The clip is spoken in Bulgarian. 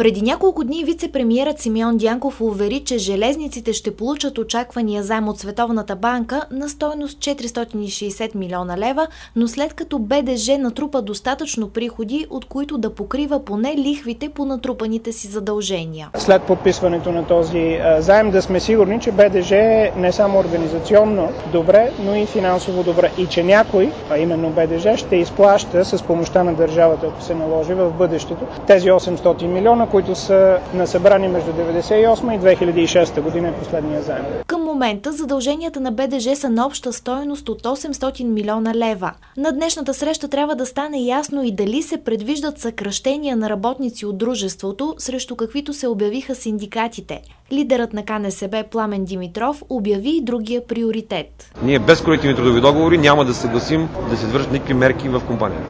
Преди няколко дни вице-премиерът Симеон Дянков увери, че железниците ще получат очаквания заем от Световната банка на стойност 460 милиона лева, но след като БДЖ натрупа достатъчно приходи, от които да покрива поне лихвите по натрупаните си задължения. След подписването на този заем да сме сигурни, че БДЖ е не само организационно добре, но и финансово добре. И че някой, а именно БДЖ, ще изплаща с помощта на държавата, ако се наложи в бъдещето, тези 800 милиона, които са насъбрани между 1998 и 2006 година е последния заем. Към момента задълженията на БДЖ са на обща стойност от 800 милиона лева. На днешната среща трябва да стане ясно и дали се предвиждат съкращения на работници от дружеството, срещу каквито се обявиха синдикатите. Лидерът на КНСБ Пламен Димитров обяви и другия приоритет. Ние без колективни трудови договори няма да съгласим да се извършат никакви мерки в компанията.